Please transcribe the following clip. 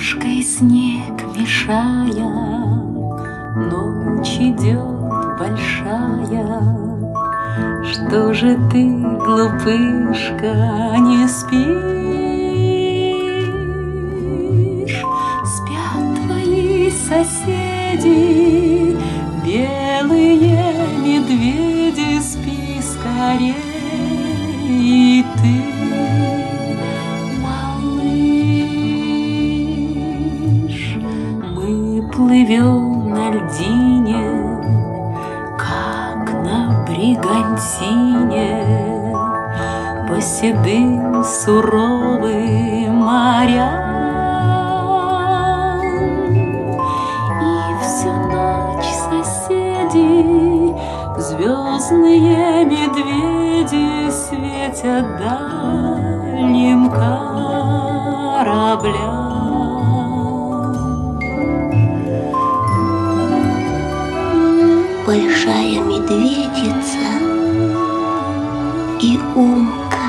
Ложкой снег мешая, ночь идет большая. Что же ты, глупышка, не спишь? Спят твои соседи, белые медведи, спи скорей и ты, малыш. Мы плывем на льдине, как на бригантине, по седым суровым морям. И всю ночь соседи, звездные медведи, светят дальним кораблям. Большая медведица и умка